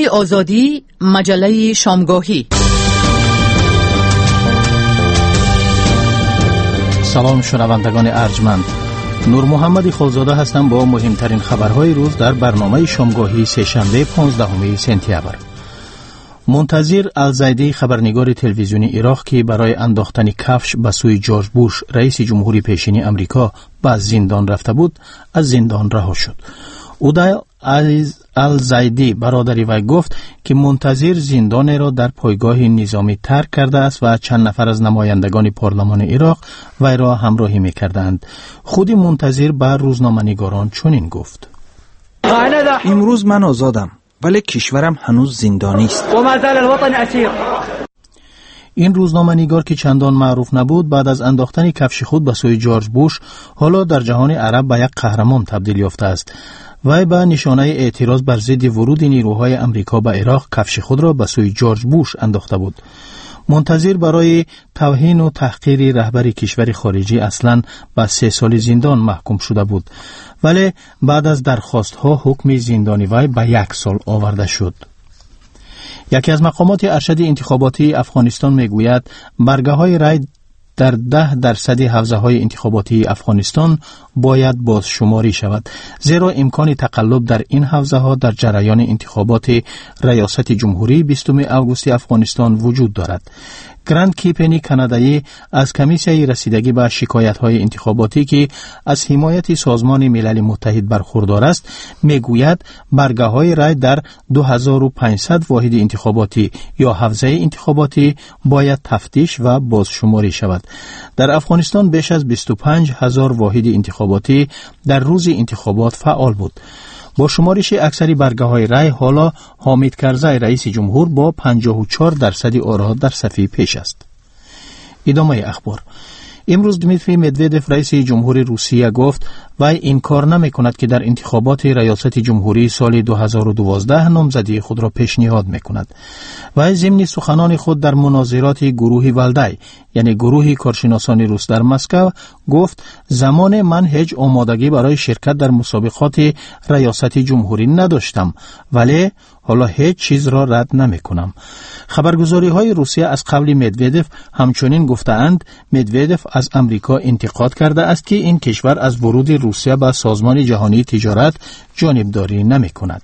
رادیوی آزادی، مجله شامگاهی. سلام شنوندگان ارجمند، نور محمد خالزاده هستم با مهمترین خبرهای روز در برنامه شامگاهی سه‌شنبه 15 سپتامبر. منتظر الزیدی، خبرنگار تلویزیونی عراق که برای انداختن کفش به سوی جورج بوش رئیس جمهوری پیشین امریکا به زندان رفته بود، از زندان رها شد. اودایل الزیدی برادری وی گفت که منتظر زندان را در پایگاه نظامی ترک کرده است و چند نفر از نمایندگان پارلمان عراق وی را همراهی می‌کردند. خود منتظر به روزنامه‌نگاران چنین گفت: امروز من آزادم، ولی کشورم هنوز زندانی است. این روزنامه‌نگار که چندان معروف نبود، بعد از انداختن کفش خود به سوی جورج بوش حالا در جهان عرب به یک قهرمان تبدیل یافته است. وی به نشانه اعتراض بر ضد ورود نیروهای امریکا به عراق کفش خود را به سوی جورج بوش انداخته بود. منتظر برای توهین و تحقیر رهبر کشور خارجی اصلاً به 3 سال زندان محکوم شده بود، ولی بعد از درخواست‌ها حکم زندانی وی به 1 سال آورده شد. یکی از مقامات ارشد انتخاباتی افغانستان میگوید برگه‌های رای در 10% حوزه‌های انتخاباتی افغانستان باید بازشماری شود، زیرا امکان تقلب در این حوزه‌ها در جریان انتخابات ریاست جمهوری 20 آگوست افغانستان وجود دارد. گراند کیپنی کانادایی از کمیسیه رسیدگی به شکایت‌های انتخاباتی که از حمایت سازمان ملل متحد برخوردار است میگوید برگه‌های رای در 2500 واحد انتخاباتی یا حوزه انتخاباتی باید تفتیش و بازشماری شود. در افغانستان بیش از 25000 واحد انتخاباتی در روز انتخابات فعال بود. با شمارش اکثری برگه‌های رای حالا حامد کرزی رئیس جمهور با 54% آرا در صفحه پیش است. ادامه اخبار. امروز دمیتری مدودف رئیس جمهور روسیه گفت وی انکار نمی‌کند که در انتخابات ریاست جمهوری سال 2012 نامزدی خود را پیشنهاد می‌کند. وی ضمن سخنان خود در مناظرات گروه ولدای، یعنی گروه کارشناسان روس در مسکو، گفت زمان من هیچ آمادگی برای شرکت در مسابقات ریاست جمهوری نداشتم، ولی حالا هیچ چیز را رد نمی کنم. خبرگزاری‌های روسیه از قبل مدودف همچنین گفتند مدودف از امریکا انتقاد کرده است که این کشور از ورود روسیه به سازمان جهانی تجارت جانبداری نمی کند.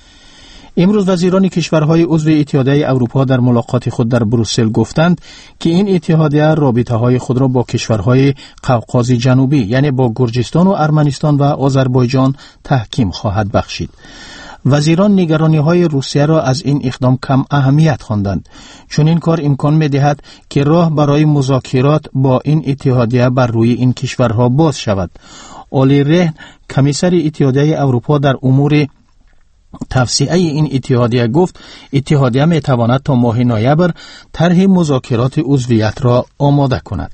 امروز وزیران کشورهای عضو اتحادیه اروپا در ملاقات خود در بروسل گفتند که این اتحادیه رابطه‌های خود را با کشورهای قوقاز جنوبی، یعنی با گرجستان و ارمنستان و آذربایجان تحکیم خواهد بخشید. وزیران نگرانی‌های روسیه را از این اقدام کم اهمیت خواندند، چون این کار امکان می‌دهد که راه برای مذاکرات با این اتحادیه بر روی این کشورها باز شود. اولی رهن، کمیسر اتحادیه اروپا در امور توسعه این اتحادیه گفت اتحادیه می‌تواند تا ماه نوامبر طرح مذاکرات عضویت را آماده کند.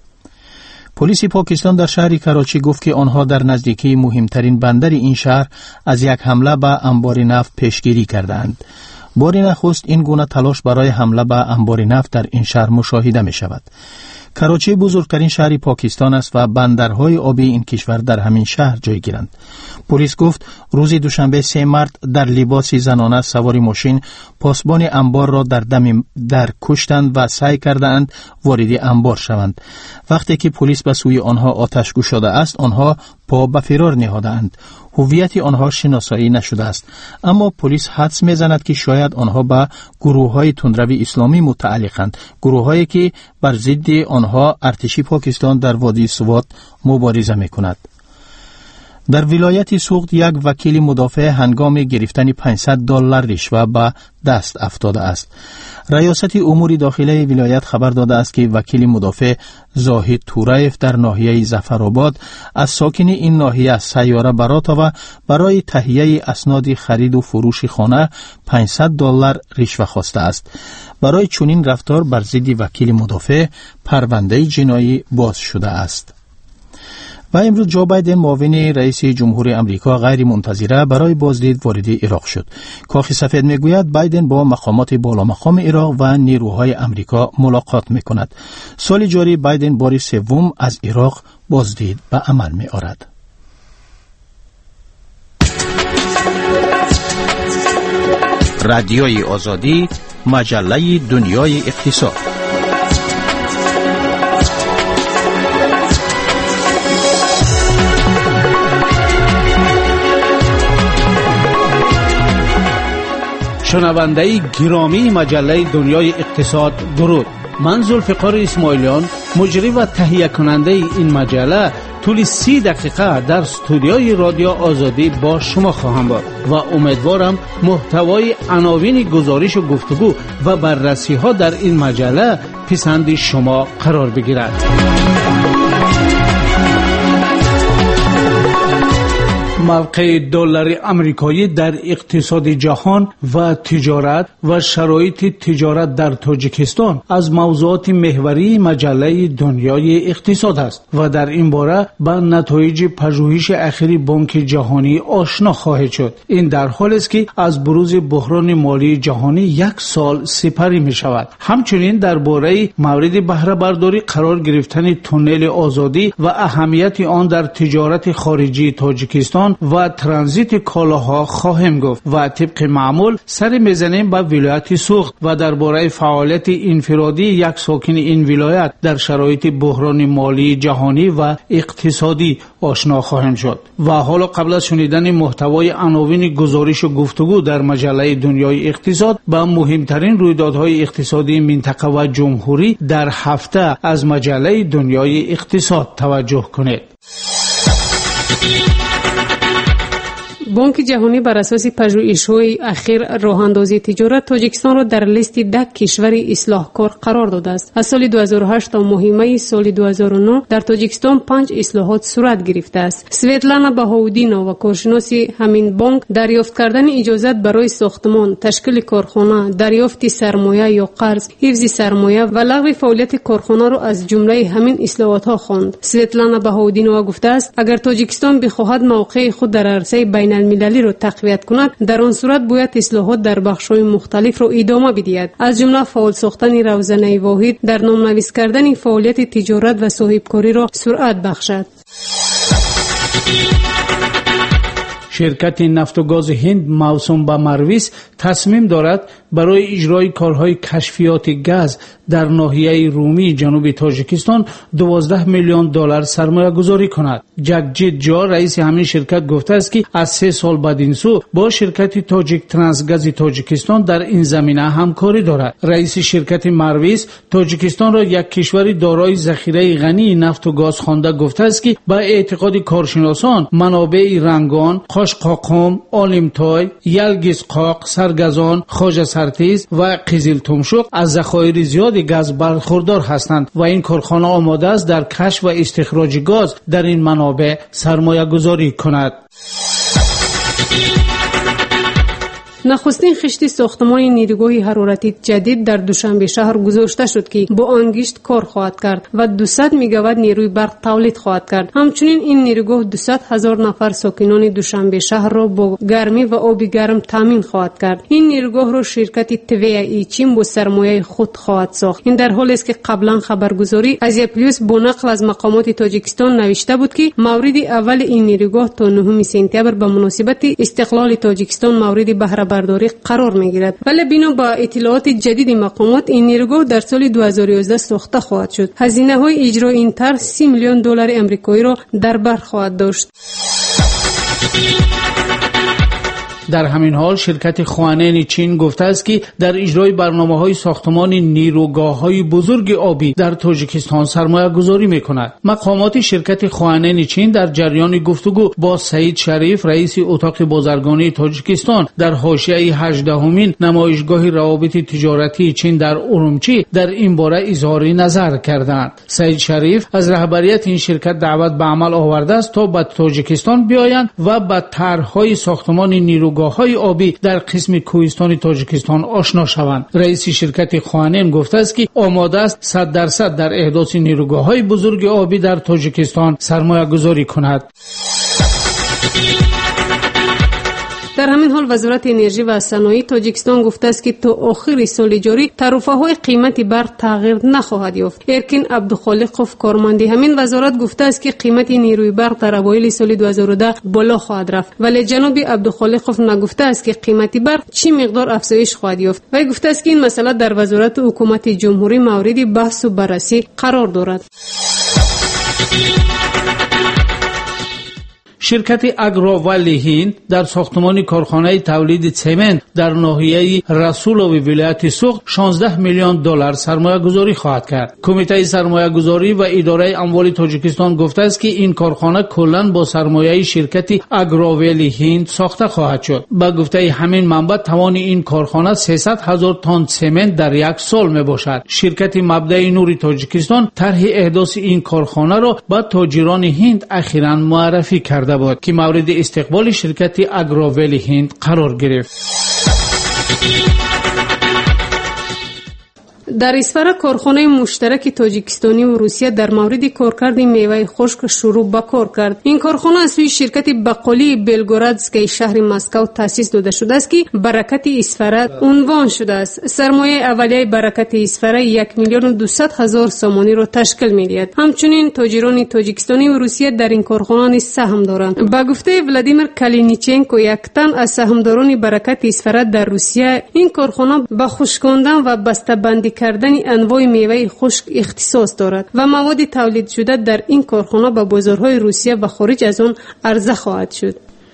پلیس پاکستان در شهر کراچی گفت که آنها در نزدیکی مهمترین بندر این شهر از یک حمله به انبار نفت پیشگیری کردند. بار نخست این گونه تلاش برای حمله به انبار نفت در این شهر مشاهده می شود. کراچی بزرگترین شهر پاکستان است و بندرهای آبی این کشور در همین شهر جای گیرند. پلیس گفت روز دوشنبه 3 مارس در لباس زنانه سوار ماشین پاسبان انبار را در کشتند و سعی کردند وارد انبار شوند. وقتی که پلیس به سوی آنها آتش گشوده است، آنها پا به فرار نهادند. هویت آنها شناسایی نشده است، اما پلیس حدس می‌زند که شاید آنها به گروه‌های تندروی اسلامی متعلقند، گروه‌هایی که بر ضد آنها ارتش پاکستان در وادی سوات مبارزه می‌کند. در ولایت سوخت یک وکیل مدافع هنگام گرفتن $500 رشوه به دست افتاده است. ریاست امور داخلی ولایت خبر داده است که وکیل مدافع زاهد تورایف در ناحیه ظفرآباد از ساکن این ناحیه سیاره برات برای تهیه اسناد خرید و فروش خانه $500 رشوه خواسته است. برای چنین رفتار بر ضد وکیل مدافع پرونده جنایی باز شده است. و امروز جو بایدن معاون رئیس جمهور امریکا غیر منتظره برای بازدید وارد عراق شد. کاخ سفید میگوید بایدن با مقامات بالا مقام عراق و نیروهای امریکا ملاقات میکند. سال جاری بایدن بار سوم از عراق بازدید به عمل میآورد. رادیوی آزادی، مجله دنیای اقتصاد. شنونده گرامی مجله دنیای اقتصاد، درود. من ذوالفقار اسماعیلیان، مجری و تهیه کننده این مجله، طول 30 دقیقه در استودیوی رادیو آزادی با شما خواهم بود و امیدوارم محتوای عناوین گزارش و گفتگو و بررسی ها در این مجله پسند شما قرار بگیرد. موقع دلار آمریکایی در اقتصاد جهان و تجارت و شرایط تجارت در تاجیکستان از موضوعات محوری مجله دنیای اقتصاد است و در این باره با نتایج پژوهش اخیر بانک جهانی آشنا خواهید شد. این در حالی است که از بروز بحران مالی جهانی 1 سال سپری می شود. همچنین درباره مورد بهره برداری قرار گرفتن تونل آزادی و اهمیت آن در تجارت خارجی تاجیکستان و ترانزیت کالاها خواهیم گفت و طبق معمول سر میزنیم به ولایت سوخت و درباره فعالیت انفرادی یک ساکن این ولایت در شرایط بحران مالی جهانی و اقتصادی آشنا خواهیم شد. و حالا قبل از شنیدن محتوای عناوین گزارش و گفتگو در مجله دنیای اقتصاد به مهمترین رویدادهای اقتصادی منطقه و جمهوری در هفته از مجله دنیای اقتصاد توجه کنید. بانک جهانی بر اساس پژوهش‌های اخیر راه‌اندازی تجارت تاجیکستان را در لیست 10 کشور اصلاحکار قرار داده است. از سال 2008 تا ماه می سال 2009 در تاجیکستان 5 اصلاحات صورت گرفته است. سویتلانا بهاودینا و کارشناس همین بانک دریافت کردن اجازت برای ساختمان، تشکیل کارخانه، دریافت سرمایه یا قرض، حفظ سرمایه و لغو فعالیت کارخانه را از جمله همین اصلاحات‌ها خواند. سویتلانا بهاودینا گفته است اگر تاجیکستان بخواهد موقع خود در عرصه بین المللی را تقویت کند، در آن صورت باید اصلاحات در بخش‌های مختلف را ادامه بدهد، از جمله فعال ساختن روزنه واحد، در نام‌نویس کردن فعالیت تجارت و صاحبکاری را سرعت بخشد. شرکت نفت و گاز هند موسوم به مرویس تصمیم دارد برای اجرای کارهای کشفیات گاز در ناحیه رومی جنوب تاجیکستان 12 میلیون دلار سرمایه گذاری کند. جگجیت جا رئیس همین شرکت گفته است که از 3 سال بعد این سو با شرکت تاجیک ترانسگاز تاجیکستان در این زمینه همکاری دارد. رئیس شرکت مرویس تاجیکستان را یک کشور دارای ذخیره غنی نفت و گاز خوانده گفته است که با اعتقاد کارشناسان منابع رنگان، قاشقاقم، آلیمتای، یلگیزقاق، سرگزان، خواجه سرتیز و قزل تمشق از ذخایر زیاد گاز برخوردار هستند و این کارخانه آماده است در کشف و استخراج گاز در این منابع سرمایه گذاری کند. نخستین خشت ساختمان نیروگاه حرارتی جدید در دوشنبه شهر گذاشته شد که با انگشت کار خواهد کرد و 200 میگاوات نیروی برق تولید خواهد کرد. همچنین این نیروگاه 200,000 نفر ساکنان دوشنبه شهر را با گرمی و آب گرم تامین خواهد کرد. این نیروگاه را شرکت توی چین با سرمایه خود خواهد ساخت. این در حالی است که قبلا خبرگزاری ازیا پلیس با نقل از مقامات تاجیکستان نوشته بود که مورد اول این نیروگاه تا 9 سپتامبر به مناسبت استقلال تاجیکستان مورد بهره برداری قرار میگیرد، ولی بنا با اطلاعات جدید مقامات این نیروگاه در سال 2011 ساخته خواهد شد. هزینه های اجرای این طرح 30 میلیون دلار آمریکایی را در بر خواهد داشت. در همین حال شرکت خوانین چین گفته است که در اجرای برنامه‌های ساختمان نیروگاه‌های بزرگ آبی در تاجیکستان سرمایه گذاری می‌کند. مقامات شرکت خوانین چین در جریان گفتگو با سعید شریف رئیس اتاق بازرگانی تاجیکستان در حاشیه 18مین نمایشگاه روابط تجارتی چین در ارومچی در این باره اظهار نظر کردند. سعید شریف از رهبریت این شرکت دعوت به عمل آورده است تا به تاجیکستان بیایند و با طرح‌های ساختمان نیروگاه‌های آبی در قسم کوهستان تاجیکستان آشنا شوند. رئیس شرکت خوانین گفته است که آماده است 100% در احداث نیروگاه‌های بزرگ آبی در تاجیکستان سرمایه گذاری کند. در همین حال وزارت انرژی و صنایع تاجیکستان گفته است که تا آخر سال جاری تعرفه‌های قیمت برق تغییر نخواهد یافت. ارکین عبدالخالقوف کارمند همین وزارت گفته است که قیمت نیروی برق در اوایل سال 2010 بالا خواهد رفت، ولی جناب عبدالخالقوف نگفته است که قیمت برق چی مقدار افزایش خواهد یافت. وی گفته است که این مسئله در وزارت حکومت جمهوری مورد بحث و بررسی قرار دارد. شرکت اگروولی هند در ساختمان کارخانه تولید سمنت در ناحیه رسولوی ولایت سوخت 16 میلیون دلار سرمایه گذاری خواهد کرد. کمیته سرمایه گذاری و اداره اموال تاجیکستان گفته است که این کارخانه کلاً با سرمایه شرکت اگروولی هند ساخته خواهد شد. با گفته همین منبع توان این کارخانه 300,000 تن سمنت در یک سال می باشد. شرکت مبدأ نور تاجیکستان طرح احداث این کارخانه را به تاجران هند اخیراً معرفی کرده بود که مورد استقبال شرکت اگروولی هند قرار گرفت. در اسفر کارخانه مشترک تاجیکستانی و روسیه در مورد کارکرد میوه خشک شروع به کار کرد. این کارخانه از سوی شرکت بقالی بلگورادسکی شهر مسکو تأسیس داده شده است که برکت اسفر عنوان شده است. سرمایه اولیه برکت اسفر 1,200,000 سامانی را تشکیل می‌دهد. همچنین تاجران تاجیکستانی و روسیه در این کارخانه نیز سهم دارند. با گفته ولادیمیر کالینیچنکو، یک تن از سهامداران برکت اسفر در روسیه، این کارخانه به خشکاندن و بسته‌بندی کردن انواع میوه خشک اختصاص دارد و مواد تولید شده در این کارخانه به بازارهای روسیه و خارج از آن عرضه خواهد شد.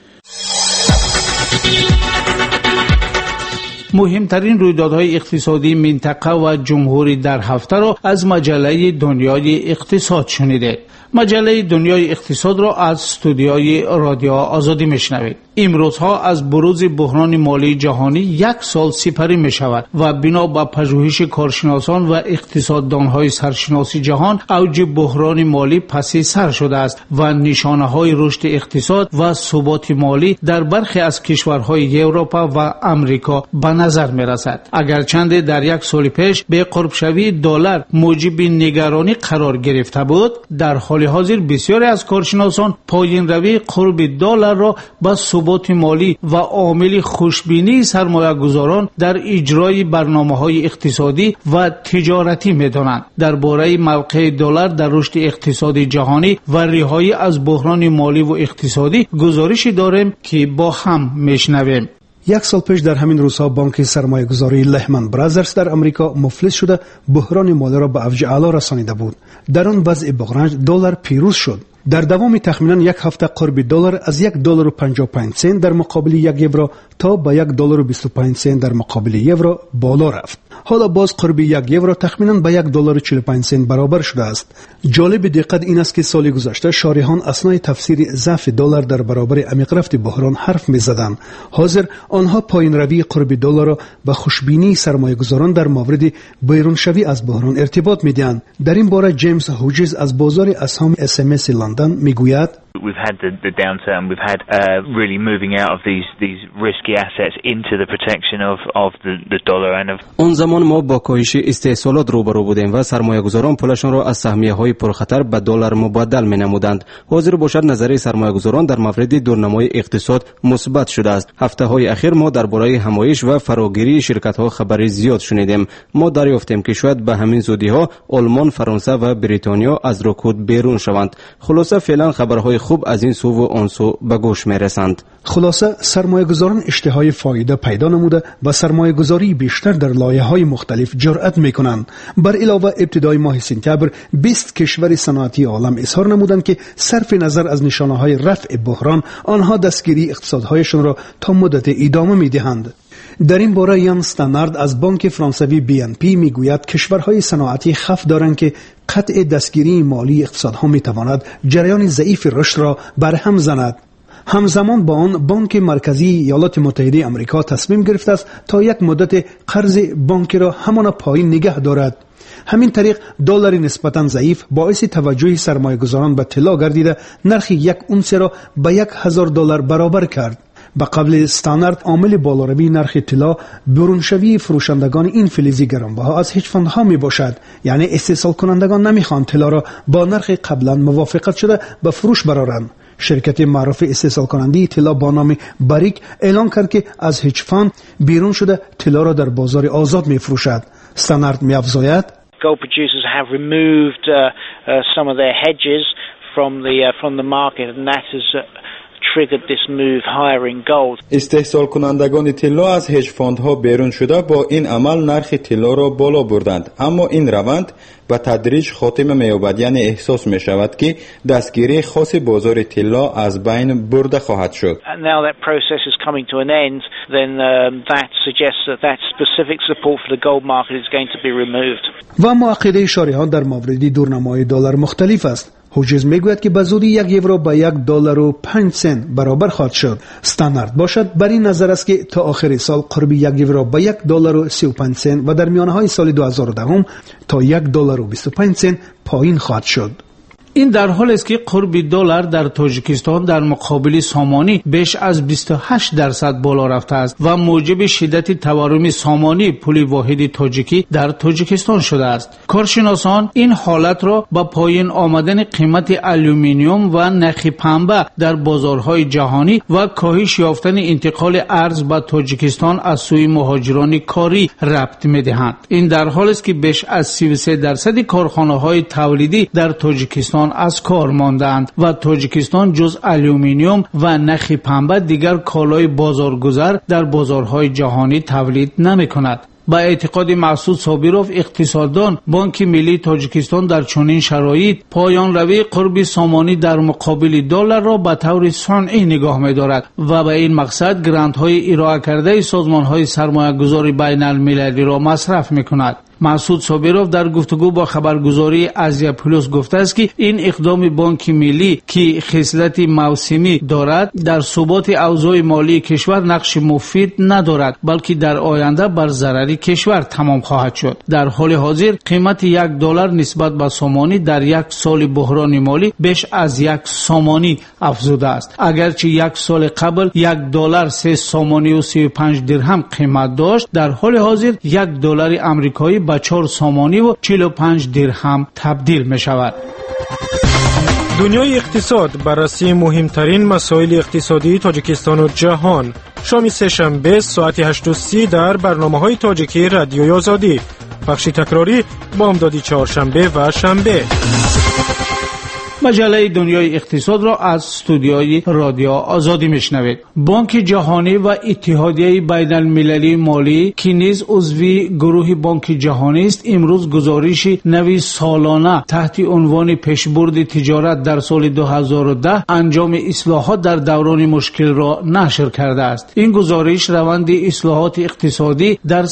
مهمترین رویدادهای اقتصادی منطقه و جمهوری در هفته را از مجله دنیای اقتصاد شنیده. مجله دنیای اقتصاد را از استودیوی رادیو آزادی میشنوید. امروزها از بروز بحران مالی جهانی یک سال سپری می شود و بنا به پژوهش کارشناسان و اقتصاددانهای سرشناسی جهان اوج بحران مالی پس سر شده است و نشانه های رشد اقتصاد و ثبات مالی در برخی از کشورهای اروپا و امریکا به نظر می رسد. اگرچند در یک سال پیش به قرب شوی دلار موجب نگرانی قرار گرفته بود، در حال حاضر بسیاری از کارشناسان پایین روی قرب دلار را به ثبات مالی و عامل خوشبینی سرمایه‌گذاران در اجرای برنامه‌های اقتصادی و تجارتی می‌دانند. درباره موقع دلار در رشد اقتصاد جهانی و رهایی از بحران مالی و اقتصادی گزارشی داریم که با هم میشنویم. یک سال پیش در همین روزها بانک سرمایه گذاری لهمن برادرز در امریکا مفلس شده بحران مالی را به اوج اعلا رسانیده بود. در آن وضع بغرنج دلار پیروز شد. در دوام تخمیناً یک هفته قرب دلار از $1.55 در مقابل 1 یورو تا به $1.25 در مقابل یورو بالا رفت. حالا باز قرب 1 یورو تخمیناً به $1.45 برابر شده است. جالب دقت این است که سال گذشته شارحان اثنای تفسیر ضعف دلار در برابر عمیق رفت بحران حرف می‌زدند. حاضر آنها پایین روی قرب دلار را به خوشبینی سرمایه‌گذاران در مورد بیرون شوی از بحران ارتباط می‌دهند. در این باره جیمز هوجز از بازار اسهم SMS لندن میگوید: We've had the downturn. We've had really moving out of these risky assets into the protection of the dollar and of. اون زمان ما با کاهش استحصالات روبرو بودیم و سرمایه‌گذاران پولشون را از سهمیه‌های پرخطر به دلار مبادل می‌نمودند. حاضر باشد نظریه سرمایه‌گذاران در مورد دورنمای اقتصاد مثبت شده است. هفته‌های اخیر ما درباره همایش و فراگیری شرکت‌ها خبری زیاد شنیدیم. ما دریافتیم که شاید به همین زودی‌ها آلمان، فرانسه و بریتانیا از رکود بیرون شوند. خلاصه فعلا خبرهای خوب از این سو و آن سو به گوش میرسند. خلاصه سرمایه‌گذاران اشتهای فایده پیدا نموده و سرمایه‌گذاری بیشتر در لایه‌های مختلف جرأت می‌کنند. بر علاوه ابتدای ماه سپتامبر 20 کشور صنعتی عالم اظهار نمودند که صرف نظر از نشانه‌های رفع بحران آنها دستگیری اقتصادهایشان را تا مدت ادامه می‌دهند. در این باره یان استانارد از بانک فرانسوی BNP میگوید کشورهای صنعتی خف دارند که قطع دستگیری مالی اقتصادها میتواند جریان ضعیف رشد را برهم زند. همزمان با آن بانک مرکزی ایالات متحده آمریکا تصمیم گرفته است تا یک مدت قرض بانک را همان پایین نگه دارد. همین طریق دلار نسبتاً ضعیف باعث توجه سرمایه‌گذاران به طلا گردیده نرخ یک اونس را به $1,000 برابر کرد. به قبل استاندارد عامل بالاروی نرخ طلا برونشوی فروشندگان این فلزی گرانبها از هج فاندها می باشد. یعنی استحصال کنندگان نمیخوان طلا را با نرخ قبلا موافقت شده به فروش برارند. شرکت معروف استحصال کننده طلا با نام باریک اعلان کرد که از هج فاند بیرون شده طلا را در بازار آزاد می‌فروشد. استاندارد می‌افزاید gold producers have removed some of their hedges from the market and that has triggered this move higher in gold. استحصال کنندگان طلا از هج فاندها بیرون شده با این عمل نرخ طلا را بالا بردند، اما این روند به تدریج خاتمه می‌یابد، یعنی احساس می‌شود که دستگیری خاص بازار طلا از بین برده خواهد شد. Now that process is coming to an end, then that suggests that specific support for the gold market is going to be removed. و اما عقیده شارحان در مورد دورنمای دلار مختلف است. هوجز میگوید که به زودی 1 یورو به $1.05 برابر خواهد شد. استاندارد باشد بر این نظر است که تا آخر سال قرب 1 یورو به $1.35 و در میانهای سال 2010 تا $1.25 پایین خواهد شد. این در حال است که قرب دلار در تاجیکستان در مقابل سامانی بیش از 28% بالا رفته است و موجب شدت تورم سامانی پول واحد تاجیکی در تاجیکستان شده است. کارشناسان این حالت را با پایین آمدن قیمت آلومینیوم و نرخ پنبه در بازارهای جهانی و کاهش یافتن انتقال ارز به تاجیکستان از سوی مهاجران کاری ربط می‌دهند. این در حال است که بیش از 33% کارخانه‌های تولیدی در تاجیکستان از کار ماندند و تاجیکستان جز آلومینیوم و نخ پنبه دیگر کالای بازارگذر در بازارهای جهانی تولید نمی‌کند. با اعتقاد مسعود صابروف اقتصاددان، بانک ملی تاجیکستان در چنین شرایط پایان روی قرب سامانی در مقابل دلار را به طور صنعی نگاه می‌دارد و به این مقصد گرانت‌های ارائه کرده سازمان‌های سرمایه‌گذاری بین‌المللی را مصرف می‌کند. مسعود صابروف در گفتگو با خبرگزاری آسیا پلوس گفته است که این اقدام بانک ملی که خصلت موسمی دارد در ثبات اوضاع مالی کشور نقش مفید ندارد، بلکه در آینده بر ضرر کشور تمام خواهد شد. در حال حاضر قیمت $1 نسبت به سامانی در یک سال بحران مالی بیش از 1 سامانی افزوده است. اگرچه یک سال قبل $1 3 سامانی و 35 درهم قیمت داشت، در حال حاضر $1 آمریکایی به 4 سامانی و 45 درهم تبدیل می شود. دنیای اقتصاد بررسی مهمترین مسائل اقتصادی تاجیکستان و جهان. شام سه‌شنبه ساعت 8:30 در برنامه‌های تاجیکی رادیوی آزادی. بخش تکراری بامدادی چهارشنبه و شنبه. مجله دنیای اقتصاد را از استودیوی رادیو آزادی میشنوید. بانک جهانی و اتحادیه بین المللی مالی که نیز عضو گروه بانک جهانی است، امروز گزارش نوی سالانه تحت عنوان پیشبرد تجارت در سال 2010 انجام اصلاحات در دوران مشکل را نشر کرده است. این گزارش روند اصلاحات اقتصادی در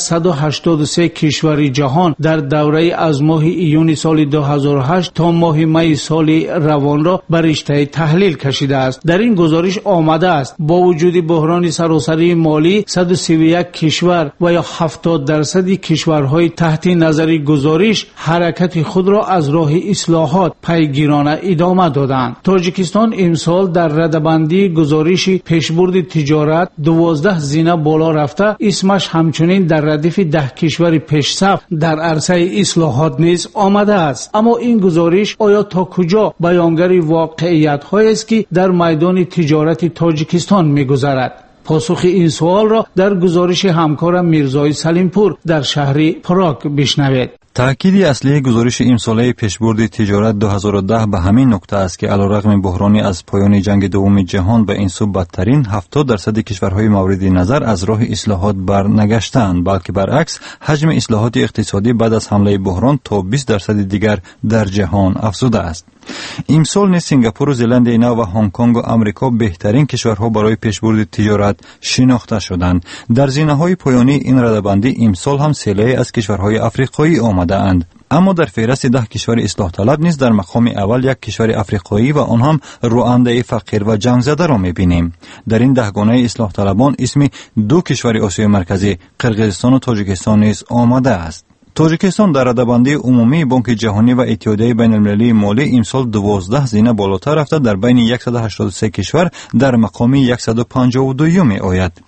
183 کشور جهان در دوره از ماه ایون سال 2008 تا ماه می سال روان را بر رشته تحلیل کشیده است. در این گزارش آمده است با وجود بحران سراسری مالی 131 کشور و یا 70% کشورهای تحت نظر گزارش حرکت خود را از راه اصلاحات پیگیرانه ادامه دادند. تاجیکستان امسال در رده‌بندی گزارش پیشبرد تجارت 12 زینه بالا رفته، اسمش همچنین در ردیف 10 کشور پیشصف در عرصه اصلاحات نیز آمده است. اما این گزارش آیا تا کجا بیانگر واقعیت‌هایی است که در میدان تجارت تاجیکستان می‌گذرد؟ پاسخ این سوال را در گزارش همکارم میرزای سلیمپور در شهر پراگ بشنوید. تأکید اصلی گزارش امساله پیشبرد تجارت 2010 به همین نکته است که علیرغم بحرانی از پایان جنگ دوم جهان به این سو بدترین 70% کشورهای مورد نظر از راه اصلاحات برنگشتند، بلکه برعکس حجم اصلاحات اقتصادی بعد از حمله بحران تا 20% دیگر در جهان افزوده است. امسال نیز سنگاپور و زلند نو و هنگ کنگ و آمریکا بهترین کشورها برای پیشبرد تجارت شناخته شدند. در زینه‌های پایانی این رده‌بندی امسال هم سلسله از کشورهای آفریقایی آمده اند. اما در فهرست 10 کشور اصلاح طلب نیز در مقام اول یک کشور آفریقایی و آن هم روانده فقیر و جنگ زده را می‌بینیم. در این 10 گانه اصلاح طلبان اسم 2 کشور آسیای مرکزی قرقیزستان و تاجیکستان نیز آمده است. تاجیکستان در رده‌بندی عمومی بانک جهانی و اتحادیه بین المللی مالی امسال 12 زینه بالاتر رفته در بین 183 کشور در مقام 152 می آید.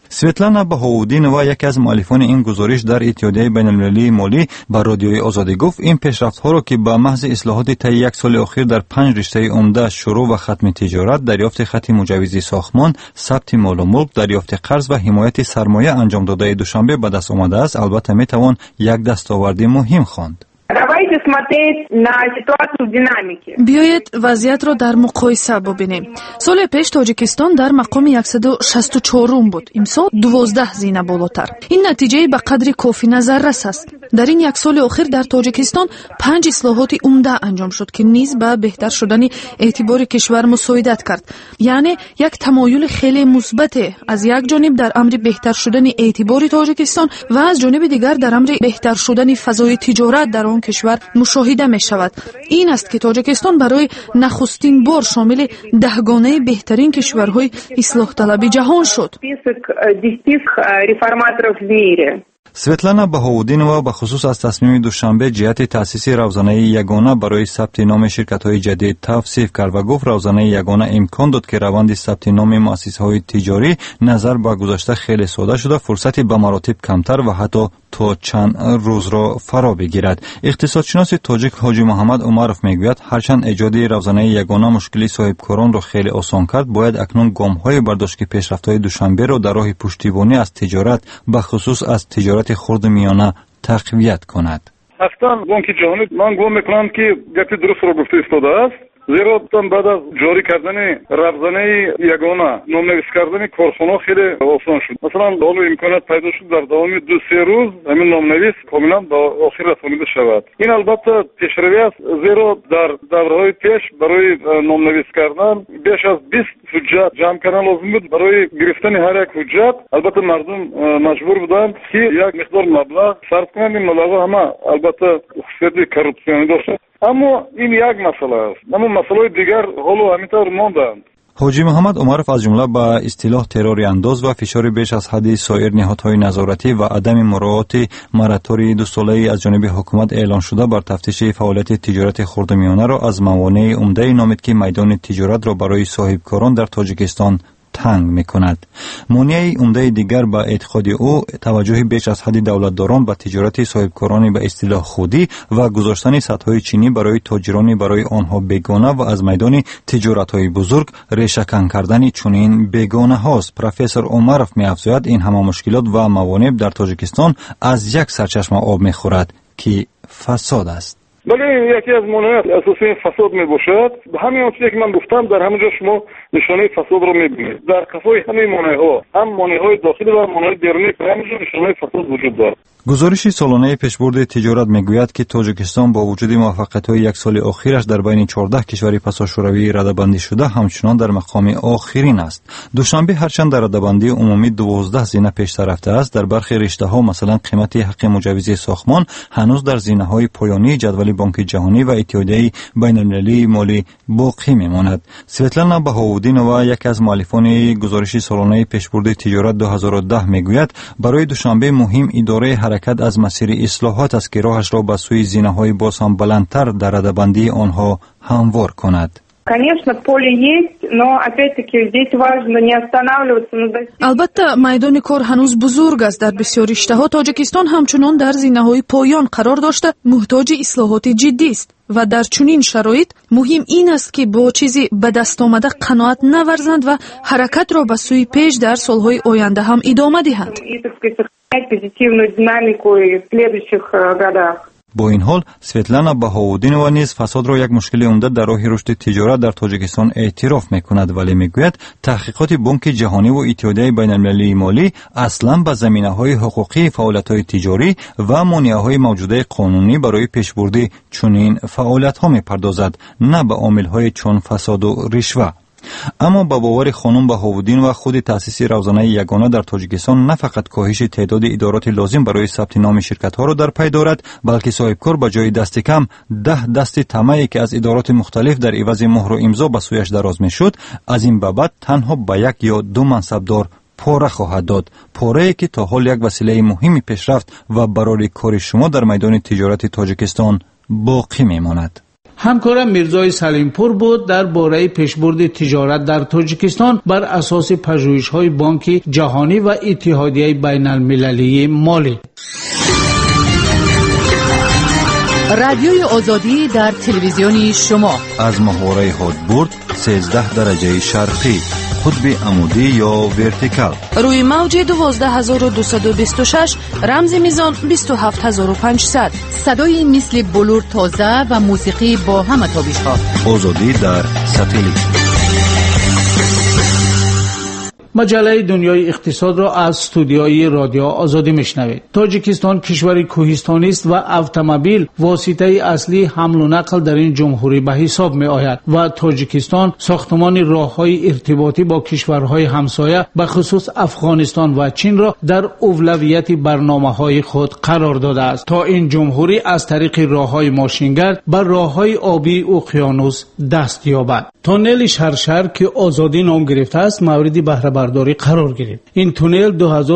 سویتلانا بهاودینова یکی از مؤلفان این گزارش در اتحادیه بین‌المللی مالی به رادیوی آزادی گفت این پیشرفت‌ها را که به محض اصلاحات طی یک سال اخیر در 5 رشته عمده شروع و ختم تجارت، دریافت خط مجوز ساختمان، ثبت مال و ملک، دریافت قرض و حمایت سرمایه انجام داده دوشنبه به دست آمده است، البته میتوان یک دستاورد مهم خواند. بیایید وضعیت را در مقایسه ببینیم. سال پیش تاجیکستان در مقام 164 بود، امسال 12 زینه بالاتر. این نتیجه به قدر کافی نظر رس است. در این یک سال اخیر در تاجیکستان 5 اصلاحات عمده انجام شد که نیز به بهتر شدن اعتبار کشور مساعدت کرد. یعنی یک تمایل خیلی مثبت از یک جانب در امر بهتر شدن اعتبار تاجیکستان و از جانب دیگر در امر بهتر شدن فضای تجارت در آن کشور مشاهده می شود. این است که تاجیکستان برای نخستین بار شامل 10 گانه بهترین کشورهای اصلاح طلب جهان شد. سویتلانا بهاودینова به خصوص از تصمیم دوشنبه جهت تأسیس روزانه یگانه برای ثبت نام شرکت‌های جدید توصیف کرد و گفت روزانه یگانه امکان داد که روند ثبت نام مؤسسه‌های تجاری نظر به گذشته خیلی ساده شده، فرصتی به مراتب کمتر و حتی تا چند روز را فرا بگیرد. اقتصادشناس تاجیک حاجی محمد عمرов میگوید هرچند ایجاد روزانه یگانه مشکلی صاحبکاران را خیلی آسان کرد، باید اکنون گام‌های برداشت که پیشرفت‌های دوشنبه را در راه پشتیبانی از تجارت به خصوص از تجارت خرد میانه تقویت کند. اصلا بانک جهانی من گمان میکنم که گپی درست را گفته ایستاده است. زیرا بعد از جاری کردن روزانه یگانه نامنویس کردن کارخانه خیلی آسان شد. مثلا حالا امکانات پیدا شد در دوام 2-3 روز همین نامنویس کاملا به آخر رسانیده شود. این البته پیشروی است، زیرا در دوره‌های پیش برای نامنویس کردن بیش از 20 حجت جمع کردن لازم بود. برای گرفتن هر یک حجت البته مردم مجبور بودند که یک مقدار مبلغ صرف کنند. این مبلغ همه البته خصوصیت کورپسیونی داشت. اما این یک مسئله است، اما مسئله دیگر حالا همینطور ماندند. حاجی محمد عمرов از جمله به اصطلاح تروری انداز و فشار بیش از حد سایر نهادهای نظارتی و عدم مراعات مراتب 2 ساله‌ای از جانب حکومت اعلان شده بر تفتیش فعالیت تجارت خردمیانه را از موانع عمده نامید که میدان تجارت را برای صاحبکاران در تاجیکستان تنگ می‌کند. مانع عمده دیگر به اعتقاد او توجه بیش از حد دولتداران به تجارت صاحبکاران به اصطلاح خودی و گذاشتن سدهای چینی برای تاجران برای آنها بیگانه و از میدان تجارت‌های بزرگ ریشه‌کن کردن چنین بیگانه هاست. پروفسور عمرov می‌افزاید این همه مشکلات و موانع در تاجیکستان از یک سرچشمه آب می‌خورد که فساد است. بله، یکی از موانع اساسی فساد می باشد. همین چیزی که من گفتم در همینجا شما نشانه فساد رو می‌بینید. در کفای همین موانع‌ها، هم موانع‌های داخلی و موانع بیرونی، همینجا نشانه فساد وجود دارد. گزارش سالانه پیشبرد تجارت میگوید که تاجیکستان با وجود موفقیت‌های یک سال اخیرش در بین 14 کشور پساشوروی رده‌بندی شده همچنان در مقام آخرین است. دوشنبه هرچند در رده‌بندی عمومی 12 زینه پیشتر رفته است، در برخی رشته‌ها مثلا قیمت حق مجوز ساختمان هنوز در زینه‌های پایانی جدول بانک جهانی و اتحادیه بین‌المللی مالی باقی میماند. سویتلانا بهاودینova یکی از مؤلفان گزارش سالانه پیشبرد تجارت 2010 میگوید برای دوشنبه مهم اداره حرکت از مسیر اصلاحات است که راهش را به سوی زینه‌های باز هم بلندتر در رده‌بندی آنها هموار کند. البته میدان کار هنوز بزرگ است. در بسیار رشته‌ها تاجیکستان همچنان در زینه‌های پایان قرار داشته محتاج اصلاحات جدی است و در چنین شرایط مهم این است که با چیزی به دست آمده قناعت نورزند و حرکت را به سوی پیش در سالهای آینده هم ادامه دهند. با این حال سویتلانا بهاودینова نیز فساد را یک مشکل عمده در راه رشد تجارت در تاجیکستان اعتراف میکند، ولی میگوید تحقیقات بانک جهانی و اتحادیه بین‌المللی مالی اصلا به زمینه‌های حقوقی فعالیت‌های تجاری و مانع‌های موجوده قانونی برای پیشبرد چنین فعالیت‌ها میپردازد، نه به عامل‌های چون فساد و رشوه. اما با باور خانم بهاودینова خود تأسیس روزانه یگانه در تاجیکستان نه فقط کاهش تعداد ادارات لازم برای ثبت نام شرکت‌ها را در پی دارد، بلکه صاحبکار به جای دست کم 10 دست طمعی که از ادارات مختلف در عوض مهر و امضا به سویش دراز میشد، از این به بعد تنها به 1 یا 2 منصبدار پاره خواهد داد. پاره‌ای که تا حال یک وسیله مهمی پیشرفت و برای کار شما در میدان تجارت تاجیکستان باقی میماند. همکارم میرزای سلیمپور بود درباره پیشبرد تجارت در تاجیکستان بر اساس پژوهش‌های بانک جهانی و اتحادیه بین‌المللی مالی. رادیوی آزادی در تلویزیون شما از محوره هادبورد 13 درجه شرقی، قطب عمودی یا ورتیکال، روی موج 12226 رمز میزان 27500، صدای مثل بلور تازه و موسیقی با همه تابش‌ها. آزادی در ساتلیت. مجله دنیای اقتصاد را از استودیوی رادیو آزادی میشنوید. تاجیکستان کشوری کوهستانی است و اتومبیل واسطه اصلی حمل و نقل در این جمهوری به حساب می آید و تاجیکستان ساختمان راههای ارتباطی با کشورهای همسایه به خصوص افغانستان و چین را در اولویت برنامه‌های خود قرار داده است تا این جمهوری از طریق راههای ماشینگرد به راههای آبی اقیانوس دست یابد. تونل شرشر که آزادی نام گرفته است مورد بهره برداری قرار گرفت. این تونل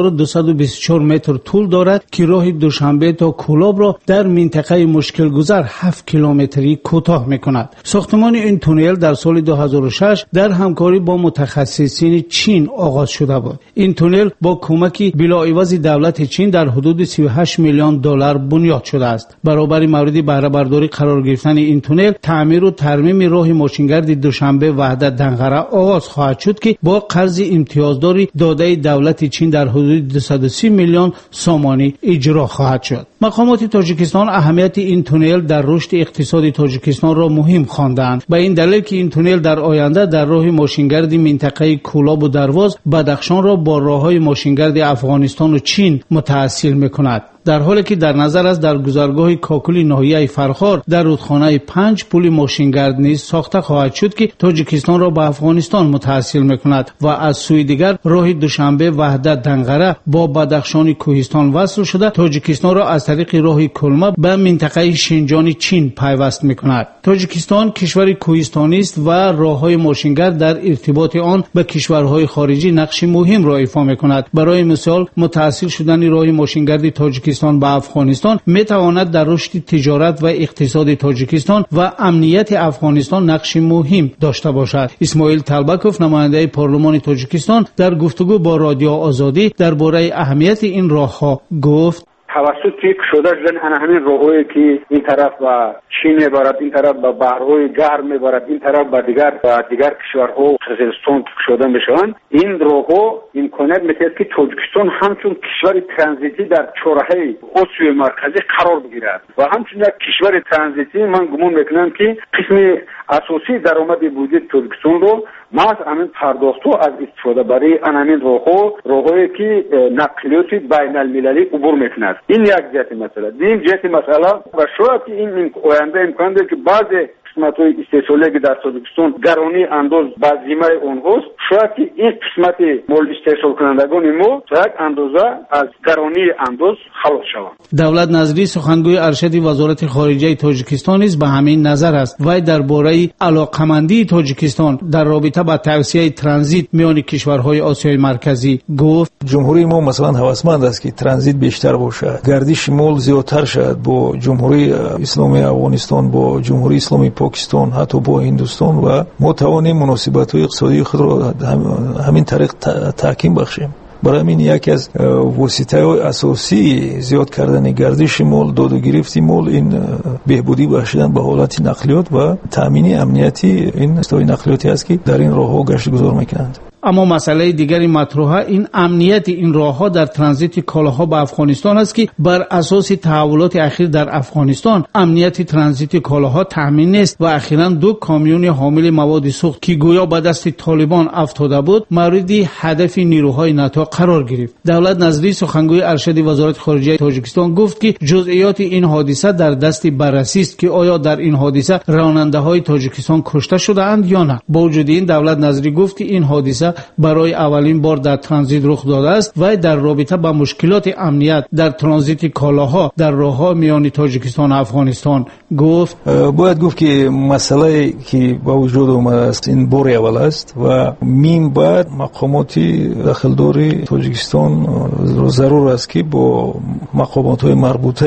2224 متر طول دارد که راه دوشنبه تا کولاب را در منطقه مشکل گذر 7 کیلومتری کوتاه می‌کند. ساختمان این تونل در سال 2006 در همکاری با متخصصین چین آغاز شده بود. این تونل با کمک بلاعوض دولت چین در حدود 38 میلیون دلار بنیاد شده است. برابر مورد بهره برداری قرار گرفتن این تونل تعمیر و ترمیم راه ماشینگرد دوشنبه وحدت دنغره آغاز خواهد شد که با قرض امتیازداری داده دولت چین در حدود 230 میلیون سومانی اجرا خواهد شد. مقامات تاجیکستان اهمیت این تونل در رشد اقتصادی تاجیکستان را مهم خواندند. به این دلیل که این تونل در آینده در راه ماشینگرد منطقه کولاب و درواز بدخشان را با راههای ماشینگرد افغانستان و چین متصل می‌کند. در حالی که در نظر است در گذرگاه کاکولی ناحیه فرخار در رودخانه 5 پل ماشینگرد نیز ساخته خواهد شد که تاجیکستان را به افغانستان متصل می‌کند و از سوی دیگر راه دوشنبه وحدت دنغره با بدخشان کوهستان وصل شده تاجیکستان را از طریق راه کلمه به منطقه شینجان چین پیوست می‌کند. تاجیکستان کشور کوهستانی است و راههای ماشینگرد در ارتباط آن به کشورهای خارجی نقش مهم را ایفا می‌کند. برای مثال متصل شدن راه ماشینگرد تاجیکستان به افغانستان میتواند در رشد تجارت و اقتصاد تاجیکستان و امنیت افغانستان نقش مهم داشته باشد. اسماعیل طلبکوف نماینده پارلمان تاجیکستان در گفتگو با رادیو آزادی درباره اهمیت این راهها گفت: توسط کشوده شدن همین راههایی که این طرف و چین میبرد، این طرف به بحرهای گرم میبرد، این طرف به دیگر کشورها قزاقستان کشوده میشوند، این راهها امکانیت میدهد که تاجیکستان همچون کشور ترانزیتی در چهارراه آسیای مرکزی قرار بگیرد و همچون یک کشور ترانزیتی من گمان میکنم که قسم اساسی درآمد بودجه تاجیکستان رو محض همین پرداختو از استفاده برای همین راههایی که نقلیات بین المللی عبور میکند. این یک جهت مسئله. این جهت مسئله و شاید این آینده امکان داره که بعض قسمت‌های استحصالی که در تاجیکستان گرانی انداز به ذمه اونهاست، شاید که این قسمت مال استحصال کنندگان ما یک اندازه از گرانی انداز خلاص شوند. دولت نظری سخنگوی ارشد وزارت خارجه تاجیکستان نیز به همین نظر است و درباره علاقمندی تاجیکستان در رابطه با توسعه ترانزیت میان کشورهای آسیای مرکزی گفت: جمهوری ما مثلا هوسمند است که ترانزیت بیشتر باشد، گردش مال زیادتر شد با جمهوری اسلامی افغانستان، با جمهوری اسلامی پاکستان، حتی با هندوستان و ما توانیم مناسبت‌های اقتصادی خود را همین طریق تحکیم بخشیم. برای همین یکی از وسیله‌های اساسی زیاد کردن گردش مال، داد و گرفت مال، این بهبودی بخشیدن به حالت نقلیات و تامین امنیتی این استای نقلیاتی است که در این راه‌ها گشت گذار می‌کنند. اما مسئله دیگری مطروحه این امنیت این راهها در ترانزیت کالاها به افغانستان است که بر اساس تحولات اخیر در افغانستان امنیت ترانزیت کالاها تامین نیست و اخیراً 2 کامیون حامل مواد سوخت که گویا به دست طالبان افتاده بود مورد هدف نیروهای ناتو قرار گرفت. دولت نظری سخنگوی ارشد وزارت خارجه تاجیکستان گفت که جزئیات این حادثه در دست بررسی است که آیا در این حادثه راننده‌های تاجیکستان کشته شده‌اند یا نه. با وجود این دولت نظری گفت که این حادثه برای اولین بار در ترانزیت رخ داده است و در رابطه با مشکلات امنیت در ترانزیت کالاها در راه‌ها میان تاجیکستان و افغانستان گفت: باید گفت که مسئله که با وجود اومده است این بار اول است و میم بعد مقامات داخلداری تاجیکستان ضرور است که با مقامات مربوطه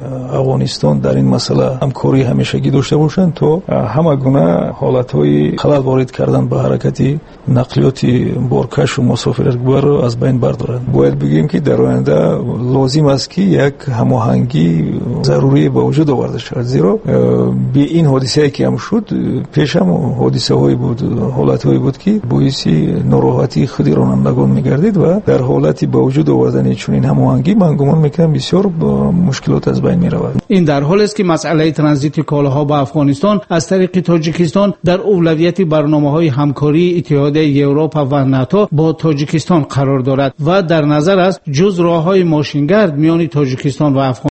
افغانستان در این مسئله همکاری همیشگی داشته باشند تا همه گونه حالت‌های خلل وارد کردن به حرکت نقلیات بارکش و مسافربر از بین بردارند. باید بگیم که در آینده لازم است که یک هماهنگی ضروری به وجود آورده شود، زیرا به این حادثه‌ای که هم شد پیش هم حادثه‌هایی بود، حالت‌هایی بود که باعث ناراحتی خود رانندگان می‌گردید و در حالتی به وجود آوردن چنین هماهنگی من گمان می‌کنم بسیار مشکلات از بین می‌رود. این در حالی است که مسئله ترانزیت کالاها به افغانستان از طریق تاجیکستان در اولویت برنامه‌های همکاری اتحادیه اروپا و ناتو با تاجیکستان قرار دارد و در نظر است جز راه‌های ماشینگرد میان تاجیکستان و افغانستان